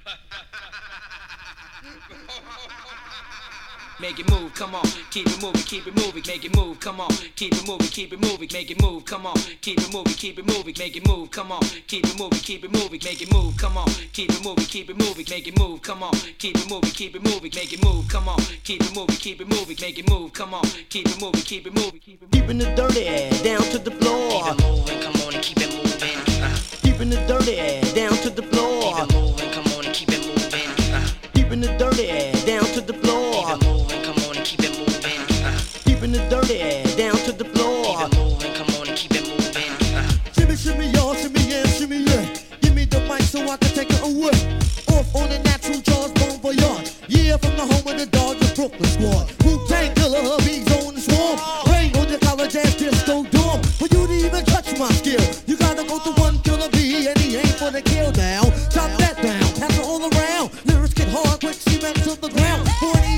Make it move, come on, keep it moving, make it move, come on, keep it moving, make it move, come on, keep it moving, make it move, come on, keep it moving, make it move, come on, keep it moving, make it move, come on, keep it moving, make it move, come on, keep it moving, make it move, come on, keep it moving, keeping the dirty down to the floor. Keep it moving, come on and keep it moving. Keeping the dirty down to the floor. Keep it moving, come on and keep it moving. Keeping the dirty down to the floor. Keep it moving, come on and keep it moving. Keeping the dirty down to the floor. Keep it moving, come on and keep it moving. Shimmy, shimmy, y'all, shimmy, yeah, shimmy, yeah. Give me the mic so I can take it away. Off on the natural jaws, bon voyage. Yeah, from the home of the Dodgers, Brooklyn squad. Wu-Tang Killer, hubby's on the swarm. Rain on your college ass disco dorm. For you to even touch my skill, you gotta go to one killer B, and he ain't for the kill down. Chop that down, pass it all around. Lyrics get hard, quick cement to the ground. 40